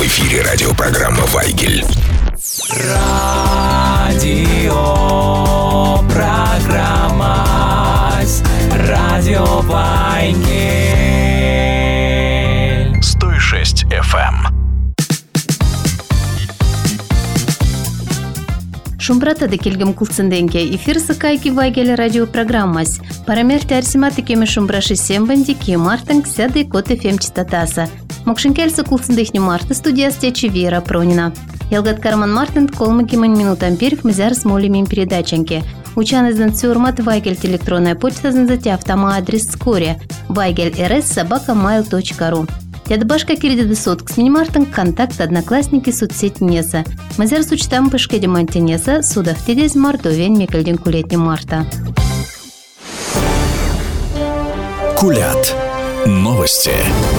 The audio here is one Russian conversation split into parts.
эфире радиопрограмма «Вайгель». Радиопрограмма «Радио Вайгель». 106 FM. Шумбрата келгем кулцынденге эфир сыкайки Вайгель радиопрограммас. Парамер тәрсиматы кеме шумбраши сембанди ке мартын ксяды кот FM частотаса. Мокшинкельса кулцындехни марта студияс течи Вера Пронина. Ялгат Карман Мартын колмыкимын минутам перев мызар с молимим передачанке. Учан издан цюрмат Вайгель электронная почта занзати автома адрес скоре vaigel.rs@mail.ru. Тядбашка кирдеды сотк с минимартын контакт одноклассники соцсеть Неса. Мазар сучтам пышкеде мантинеса судав тедез мартовен мекельден кулетни марта. Кулят. Новости.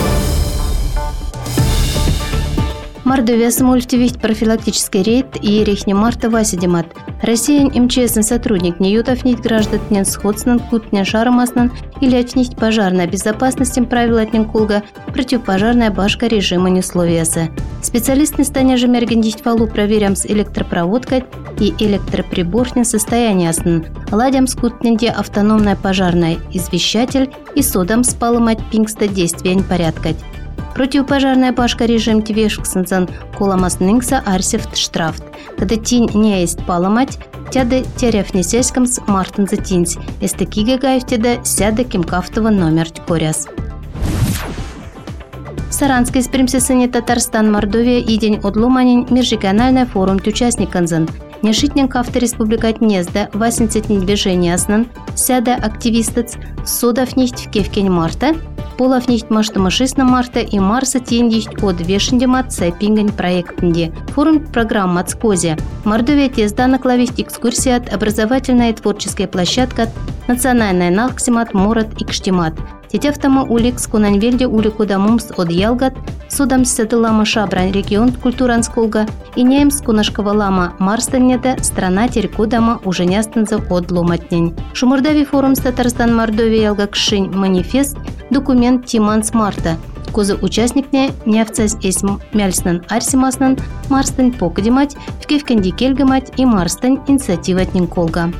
Мордовия смольфтевить профилактический рейд и рехни марта васидемат. Россия МЧС сотрудник не ютовнить граждан сходствен кутня шаромаснан или отнить пожарной безопасности правил от Кулга противопожарная башка режима несловеса. Специалисты стане же мергендить фалу проверям с электропроводкой и электроприборным состоянием снан. Ладям скутненде автономная пожарная извещатель и содам спаломать пингста действия порядкать. Противопожарная башка режим тивешксензан коламаснынгса арсев штрафт. Когда тень не есть паломать, тяды теряфнесеском с мартын затинсь. Эстекига гаевтеда сяда кимкафтова номер тькоряс. В Саранской спримсесыне Татарстан Мордовия и день отломанин межрегиональный форум участниканзан. Нешитнен кафта республикат Незда 80 движения аснан, сяда активистец, содав нихт в кевкень марта, полов нихт маштамашисна марта и марса тендихт от вешендемат сайпингань проектнде. Форум программа от скозе. Мордовия тезда наклавить экскурсият, образовательная и творческая площадка, национальная налксимат, морот и кштимат. Тетявтама улик скунанвельде улику дамумс от Ялгат, судам сетылама шабран регион культурансколга и неем скунашкова лама марстаннеда страна терекудама уже нястанза от ломатнень. Шумордави форум с Татарстан Мордовия Ялгакшинь манифест документ Тиманс Марта. Коза участникне нявцась эсм мяльснан арсимаснан марстань покадимать, в кевкенди кельгамать и марстань инициативат нинколга.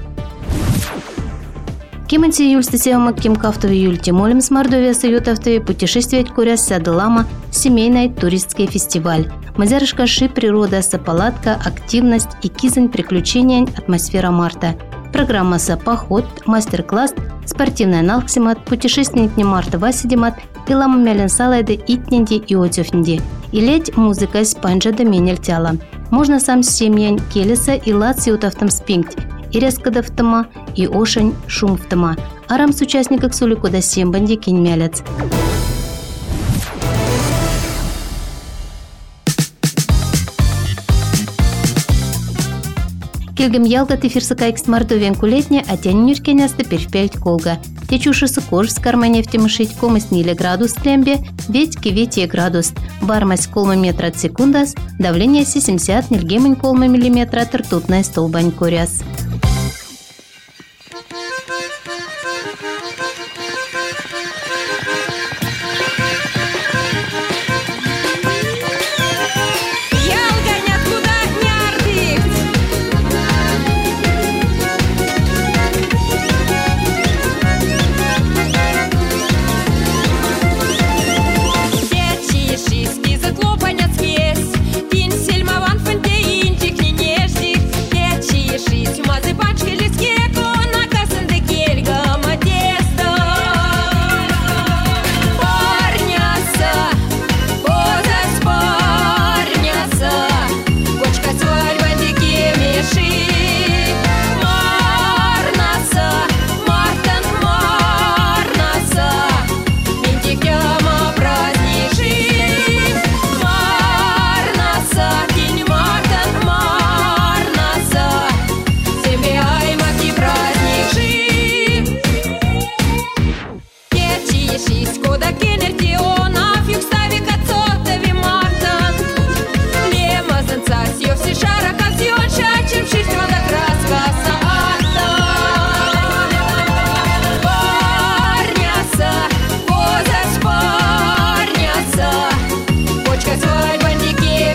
Кеманси юльстасеома кемкафтови юльти молим с Мордовия соютавтови путешествовать куряс сядылама семейный туристский фестиваль. Мазярышкаши природа сапалатка, активность и кизань приключения атмосфера марта. Программа са поход, мастер-класс, спортивная налксимат, путешественник не марта васидимат, пилама мялен салайды итненди и отёфненди. И ледь музыка с панджа до менель тяла. Можно сам семьян келеса и лад сиутавтам спинкт. И резкодавтама, и ошень шумвтама. Арам с участников суликода сембанди кинь мялец. Келгем ялгат эфир сыкайкс Мордовиан кулетне, а тянь нюркенясты перфпельт колга. Течушысы кож с кармане в темышить комыс ниле градус трембе, ведь кивете градус. Бармость колма метра от секундас, давление 70 нильгемень колма миллиметра ртутная столбань куряс. Свадьба не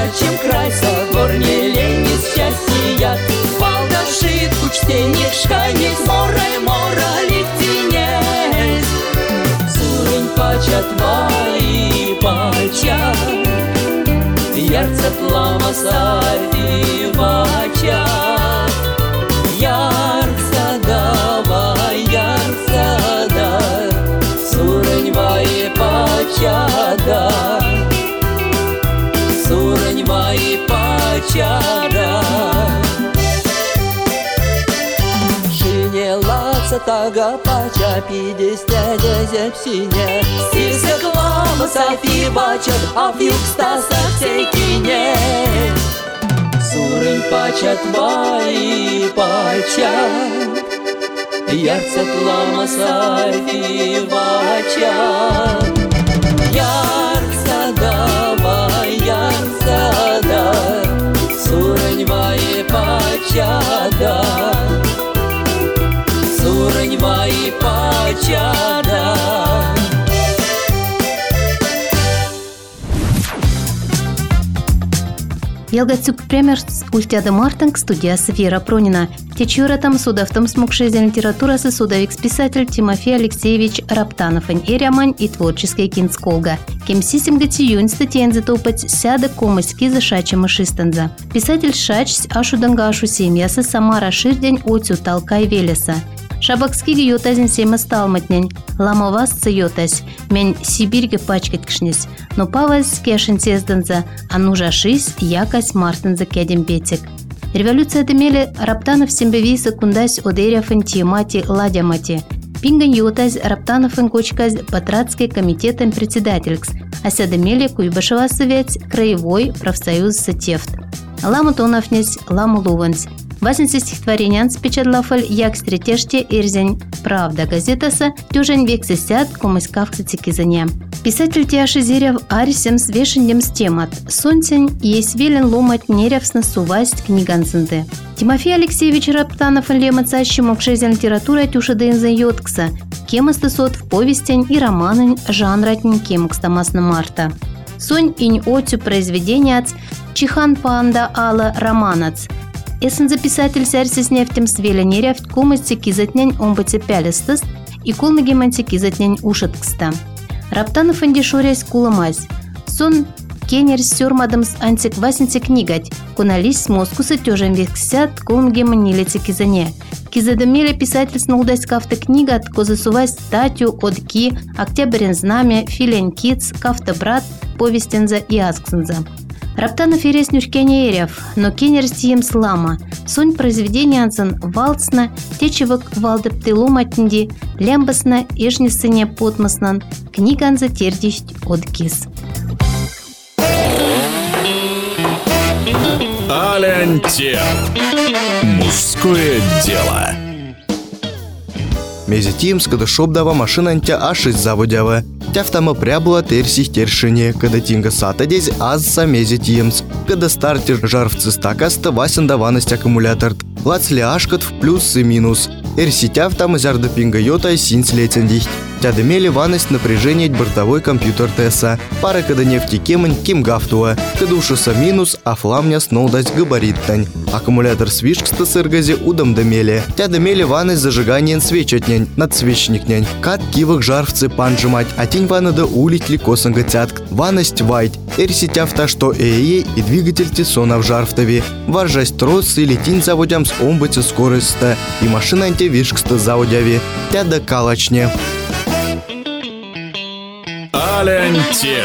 чем край, собор не лень, из счастья. Балдашит, кучтенник, шканец, мора литинец. Сурень пача твои пача, ярца тлама садивача. Ярца давай, ярца да, сурень ваи пачада, сурень ваи пачада. Шинелаца тага пача, пидесня дезеп сине, сисе клама сафи бачат, а фюкста сей кине. Сурень пача твои пача, ярца тлама сафи бача. Ярца давай, ярца да, сурень ваи пачада, сурень ваи пачада. Елгацюк премьерс ультяды мартынг студиясы Вера Пронина. Течюратам судовтом смогший литературасы судовик-писатель Тимофей Алексеевич Раптанов эрямань и творческой кинсколга. Кемсисим гатиюнь статьензы топать сяда комыськи за шачем и шистанза. Писатель шачсь ашуданга ашу семьясы Самара Ширдень отю талкай велеса. Шабакскиги йотазин сема сталматнень, ламовасцы йотась, мень Сибирьге пачкать кшнись, но павась кешин сезданза, а нужашись якась мартынза кедем бетик. Революция демели Раптанов симбевиса кундась одеря фантиемати ладямати. Пинган йотась Раптановын кочкась Патратский комитетом председателькс, а седемели Куйбышева совет краевой профсоюз сатефт. Ламу тонафнесь, ламу луванс. 80 стихотворениан спечатлафаль як стретеште ирзень «Правда» газетаса тюжень век сесят комыскавцы цикизане. Писатель Тиаши Зерев арисем с вешеньем с темат. Сонцень есть велен ломать неревсно сувасть книганценды. Тимофей Алексеевич Раптанов лемацащий мокшезен литература тюшадынзен йоткса. Кемастысот в повестень и романын жанратнин кемукстамасна марта. Сонь инь отю произведениац Чихан Панда Алла романац. Эсен записатель сәрсіз нефтем свеля неревт комысти кизатнень омбыце пялестыст и колмыгеманте кизатнень ушыткста. Раптанов андешорясь кулымась. Сон кенер сёрмадымс антик васенте книгать, кунались с москуса тёжем вексят колмыгеман нелеце кизане. Кизадымеле писатель снаудась кафта книгат, козасувась статью одки, октябрин знамя, филень киц, кафта брат, повестенза и асксенза. Раптанов ереснюш кенерев, но кенер стием слама. Сонь произведения анцен валцна, течевок валдепты ломатнди, лямбасна, ежнесыне потмаснан, книганза тердищ одкис. Алянтер. Мужское дело. Мезетимс, когда шобдава машинантя ашись заводява. Тяфтама прябла терсих тершине, когда тинга сатадезь азса мезетимс. Когда стартер жарвцы стакаста васен даваность аккумулятор. Лацли ашкат в плюс и минус. Эрситяв там зярда пинга йота синс лецендихт. Тядемели ваность напряжение бортовой компьютер Тесса. Пара когда нефти кемань ким гафтуа. Когда ушоса минус, а фламня снолдать габариттань. Аккумулятор свишкста сыргази удом демели. Тядемели ваность зажиганиен свечатнянь, надсвечникнянь. Кат кивок жарвцы панжимать, а тень вана да улить ли косанга тятк. Ваность вайт. Эрситяв та что и двигатель тесона в жарвтове. Варжасть трос или тень заводям с омбыце скоростта. И машина антивишкста заводяви. Тяда калачне. Алянтер.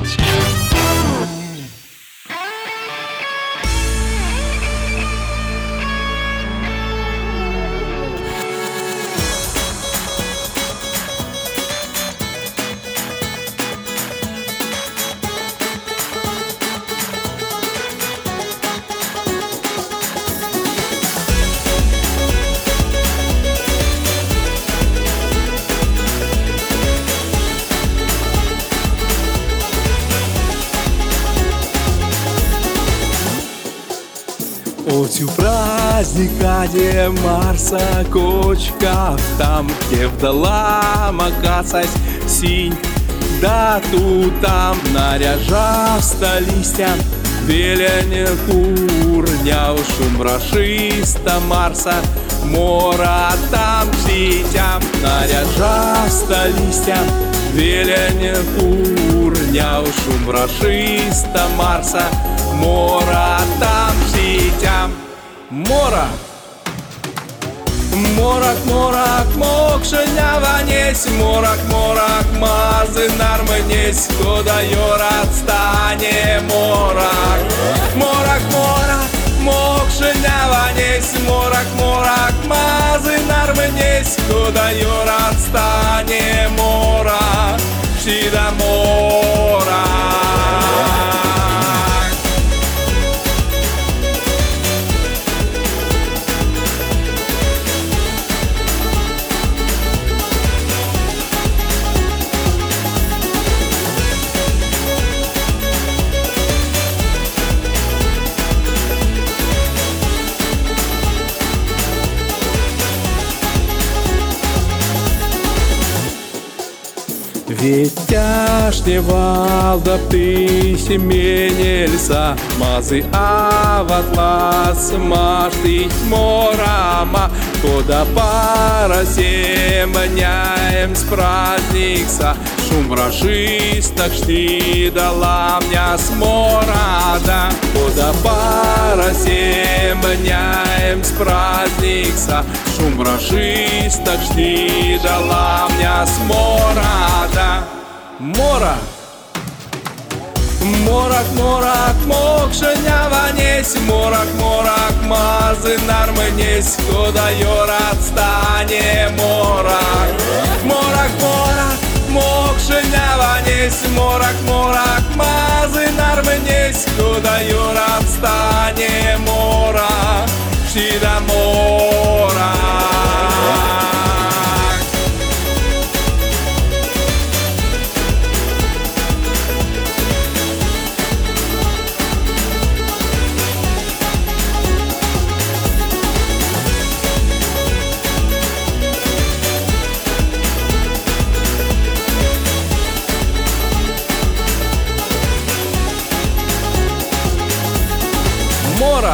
Отю праздника, где Марса кочка, там, где вдала макасась синь, да тут там наряжаста листья, Велень курня у шумрашиста Марса, мора там птицям наряжаста листьям. Велень курня у шумрашиста Марса, мора там птицям. Мора! Морак, морак, мокшеня ванесь, морак, морак, мазы нарманесь, куда йорат стане морак. Морак, морак, мокшеня ванесь, морак, морак, мазы нарманесь, куда йорат стане морак. Шида морак. Ведь тяжне валда ты семенельса, мазы аватлас маштыть морама, куда пара семеняем с праздникса, шум рашисток шти дала мне сморада, куда пара семеняем с праздникса, шум рашисток шти дала мне сморада. Мора! Морак, морак, мокшеня ванесь, морак, морак, мазы нарманесь, куда йорат стане морак. Морак, морак, мокшеня ванесь, морак, морак, мазы нарманесь, куда йорат стане морак. Шида морак. Мора!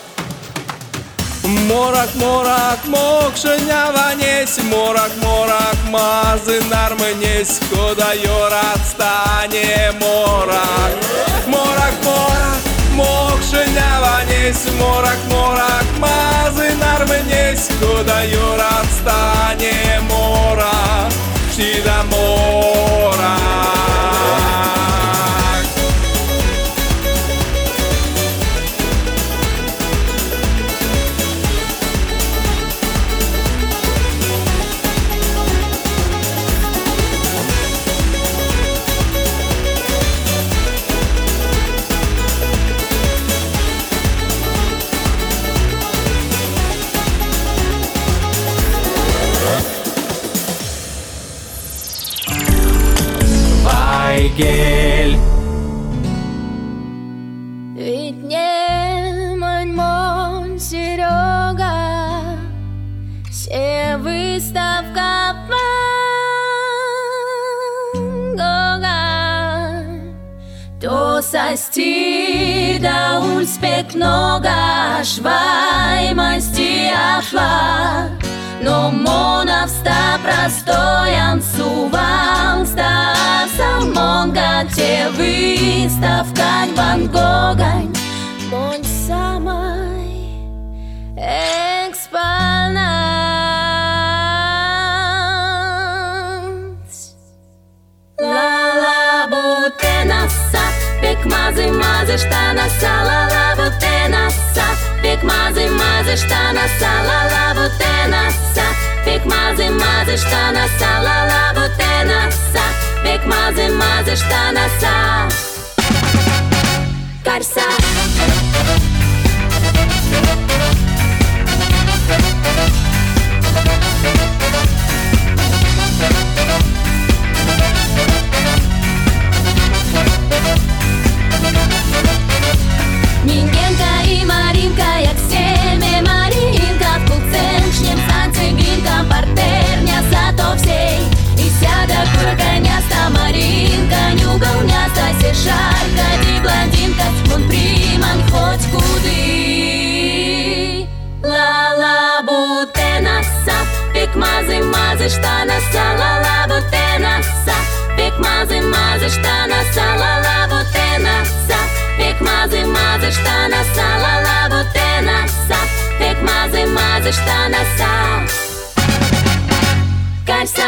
Морак, морак, мокшеня ванесь, морак, морак, мазы нарманесь, куда йорат стане морак. Морак, морак, мокшеня ванесь, морак, морак, мазы нарманесь, куда йорат стане морак. Шида морак. Вайгель. Ведь не мон Серега, все выставка Ван Гога, то состида ульспек нога, шваймасти ашла. Но моновста простоян сувал, ста салмонга те выставка Ван Гога, мон самай экспонат. Ла-ла бутенаса, пек мазы мазы штанаса, ла-ла бутенаса, пек мазы мазы штанаса, ла-ла бутенаса, пек мазы мазы штанаса, ла-ла бутенаса, пек мазы мазы штанаса. Карса. Мингенка и Маринка, як семя Маринка, в куценшнем санцегинка, партерня зато всей. И сяда курканяста Маринка, нюгауняста сешарка, ди блондинка, вон при Пек мазы штана салала бутенаса. Пек мазы штана салала бутенаса. Пек мазы штана салала бутенаса. Пек мазы штана са. Карса.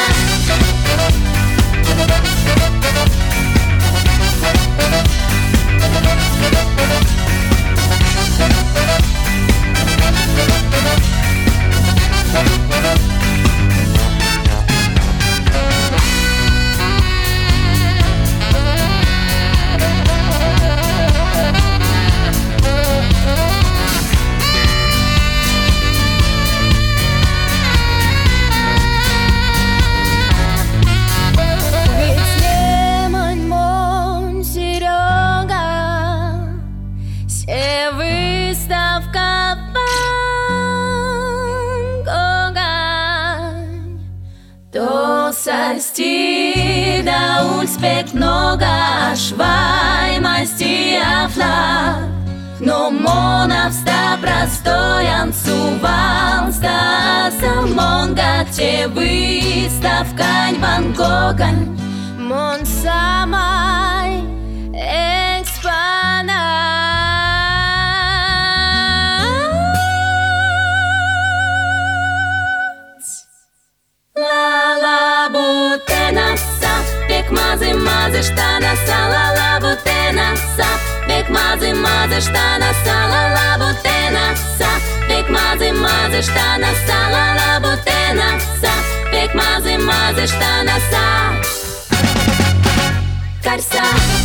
Сости да ульспек много швай масти афла. Но монавста простоян сувал ста самонга те выставкань Ван Гогань. Мон самай экспонат. Пек штана салала бутенаса. Пек мазы штана салала бутенаса. Пек мазы штана салала бутенаса. Пек мазы штана са. Карса.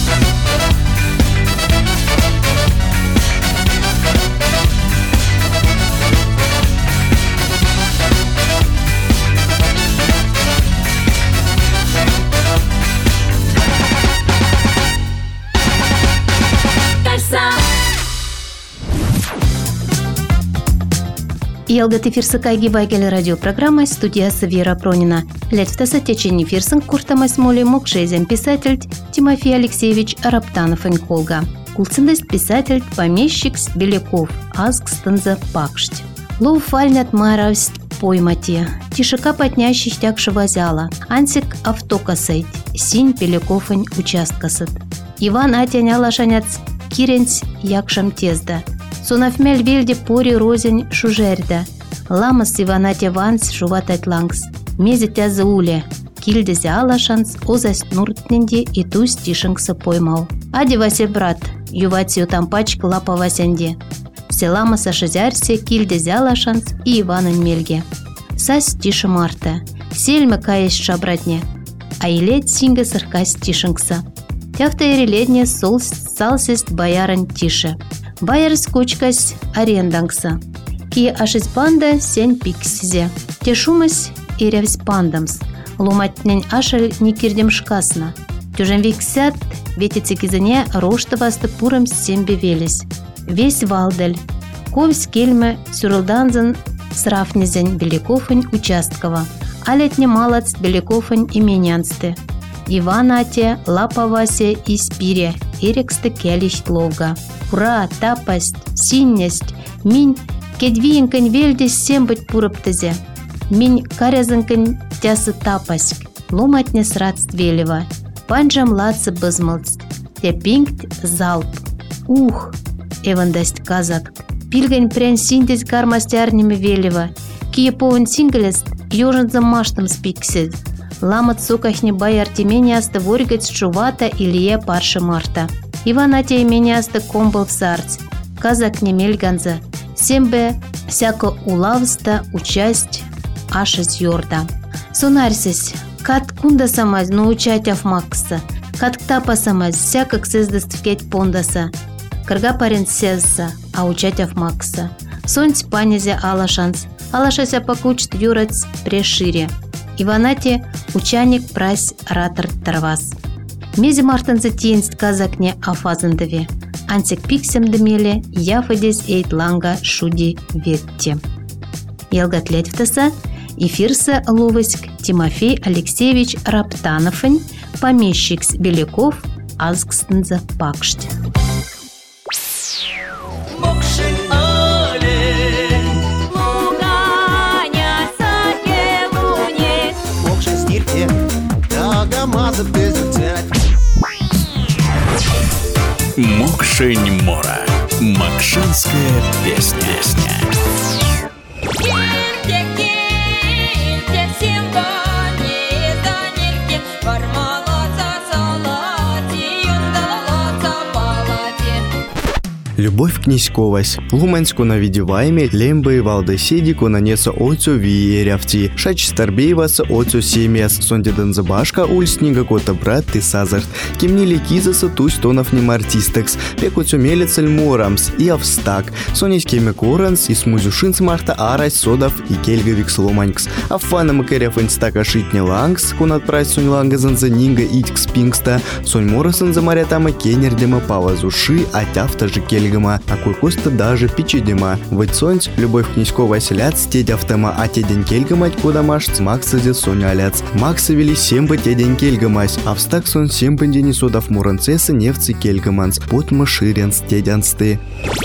Ялгат эфирсы кайги байгели радиопрограмма студиясы Вера Пронина. Летвтаса течени фирсын куртамас моли мокшезен писатель Тимофей Алексеевич Раптанов инколга. Кулцындыст писатель помещик Беляков азгстынза пакшт. Лов фальнят маравст поймати. Тишика потнящих тякши вазяла. Ансик автокасайт. Синь Беляковын участкасыт. Иван атяня лашаняц киренц якшам тезда. Сонафмель вельде пори розень шужерда. Ламас Иванате ванс шуватать лангс. Мезе тязы уле. Кильдезе алашанс озась нуртненде и туз тишингса поймал. Ади васе брат, юватсию там пачка лапа васенде. Все ламаса шизярсе кильдезе алашанс и Иванын мельге. Сась тише марта. Сельма каешь шабратне. А илет синга сыркась тишингса. Тяхта иреледне салсест боярын тише. Байер скучкась арендангса. Ки ашис банда сен пиксизе. Те шумась и ревс бандамс. Луматнень ашаль не кирдем шкасна. Тюжем виксят, ветицы кизане роштовасты пуром сембе велись. Весь валдаль. Ковсь кельме сюрылданзан срафнезень Беляковын участкова. А летне малац Беляковын именянсты. Иванате, лапавасе и спире. Ирексты келищ ловга. Ура, тапасть, синнесть. Минь кедвиенкань вельдес сембыть пурыптызе. Минь карязынкань тясы тапаськ. Ломатне срадст велева. Панжам лацы бызмылц. Те пинкт залп. Ух, эвандасть казак. Пильгань прянь синдесь гармастярнями велева. Кие повын сингалест, ёжынзам маштым спиксед. Ламат сокахне бай артемениасты воригать шувата Илье парши марта. Иванате имениасты комбыл в сарц. Казак не мельганза. Сембе всяко улавста участь ашиз йорда. Сонарсись, кат кунда самаз научать афмакса. Кат ктапа самаз всякак сездаствкеть пондаса. Кырга парень сезса, а учать афмакса. Сонць панизе алашанс. Алашася покучт юрец прешире. Иванате учаник прась ратор тарвас. Мези мартынзы тиенст казакне афазындыве. Ансик пиксем демеле яфадез эйтланга шуди ветте. Ялгат летвтаса эфирса ловыськ Тимофей Алексеевич Раптановын, помещик Беляков азгстынза пакшт. Мокшин олень, луганя сакела. Мокшень Мора. Макшанская песня. Любовь князьковась. Луманську навідіваємі лемби валдесіді конанеса оцю вієрявці. Шач старбеєваса оцю сім'яс. Сондіден забашка ульсніга кота брат ти сазарт. Кімнілі кізаса тусь тонов нем артистекс. Пекоцю мелецель морамс и австак. Соніськеме коранс и смузюшинс марта арась содав и кельгавикс ломанькс. Аффана макаряф инстака шитне лангс. Кунат прайс сонь лангазан за нинга итькс пингста. Сонь морасан за марятама кенердема павазуши, а тяфта же кельгавикс. А кой-коста даже пичидема. Вот сонць, любовь князькова селяц, тедь автома, а тедень кельгамать, куда маш, макса зе соня аляц. Макса вели семба тедень кельгамась, а встак сон семба дени содав муранцеса невцы кельгаманс, под маширенс тедянсты.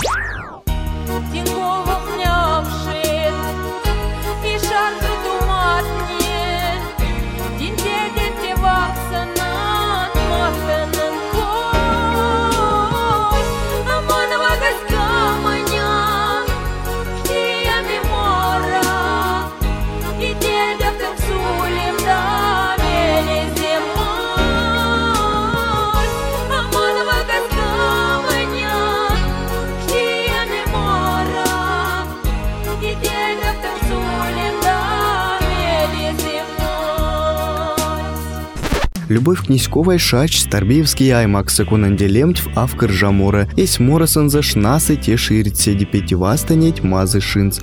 Любовь князьковой шач старбеевский аймакса кунанде лемтв авкар жамора. Есь морасан за шнасы те ширит седи пятивастанеть мазы шинц.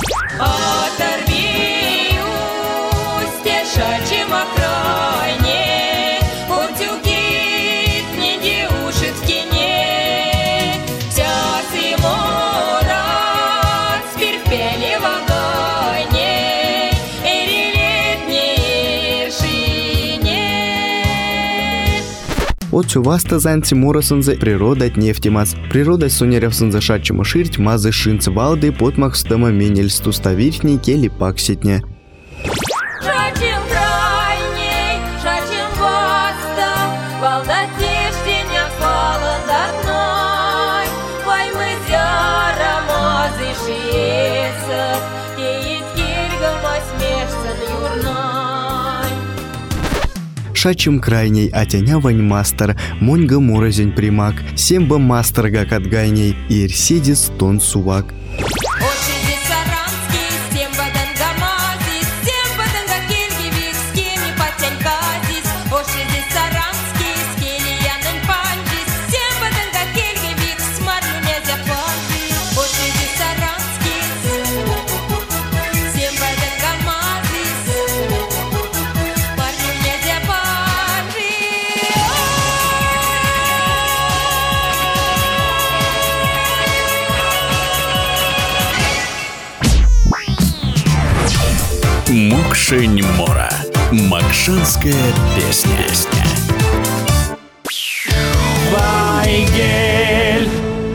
Оцю васта занці морасанзе природа нефтимац. Природа сонеревсан за шачему ширть мазы шинц валды потмах стама менельсту ставиртней кели пакситня. Шачим крайней, а тяня вань мастер, моньга морозень примак, семба мастерга катгайней, и ирседис тон сувак. Мокшень Мора. Макшанская песня. Вайгель.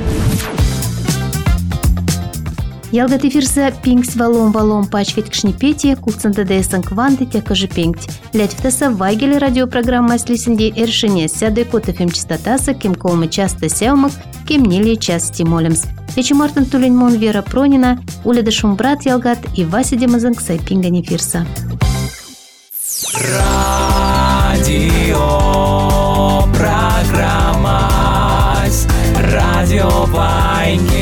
Ялгат эфирса пингс валом пачкать кшнепетия, кулцанда дэсэн кванды тякажи пингть. Лять втаса вайгель радиопрограмма слисенди эршине сяды кот эфим частотаса, кем колмы часто сяумак, кем нели час стимолемс. Эчи Мартин Тулиньмон Вера Пронина, Уляда Шумбрат Ялгат и Вася Демазанг Сайпинга Нефирса. Радио программа Радио Вайгель.